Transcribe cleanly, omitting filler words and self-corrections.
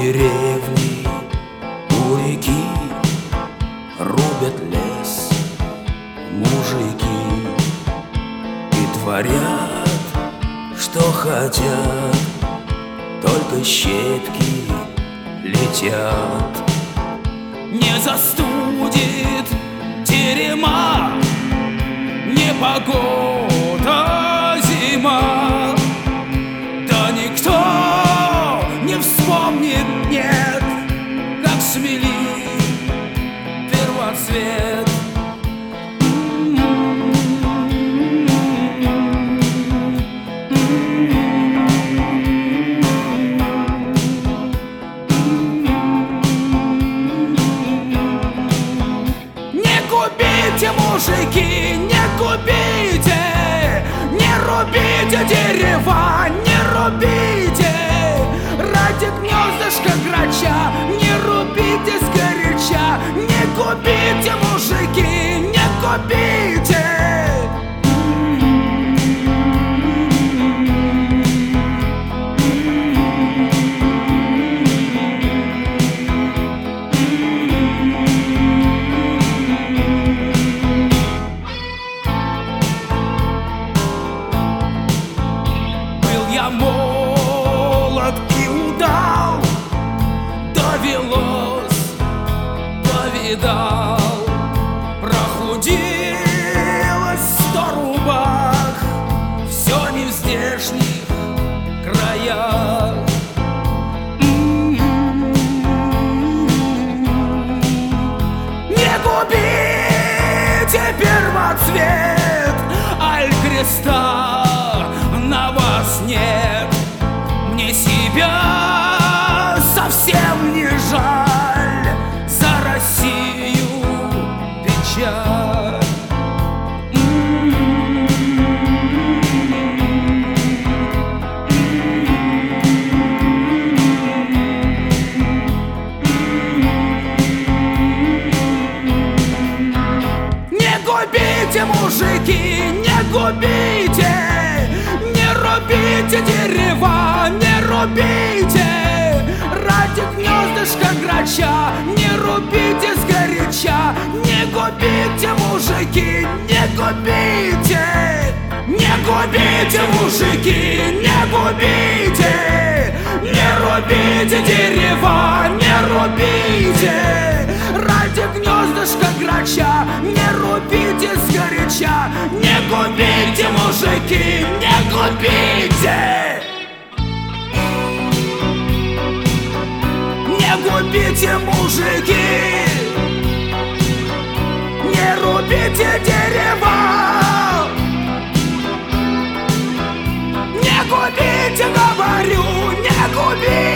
деревни у реки рубят лес мужики и творят, что хотят, только щепки летят. Не застудит терема непогода зима, да никто не вспомнит, нет, как смели первоцвет. Мужики, не губите, не рубите дерева, не рубите ради гнездышка грача, не рубите сгоряча, не губите, мужики, не губите. Молод и удал, довелось, повидал, прохудилось 100 рубах, все не в здешних краях. Не губите первоцвет, аль креста на вас нет. Мне себя совсем не жаль, за Россию печаль. Не губите, мужики, не губите, не рубите дерева, не рубите ради гнездышка грача, не рубите сгоряча, не губите, мужики, не губите, не губите, мужики, не губите, не рубите дерева, не рубите ради гнездышка грача, не рубите сгоряча, не губите, мужики, не губите. Не губите, мужики, не рубите дерева, не губите, говорю, не губите.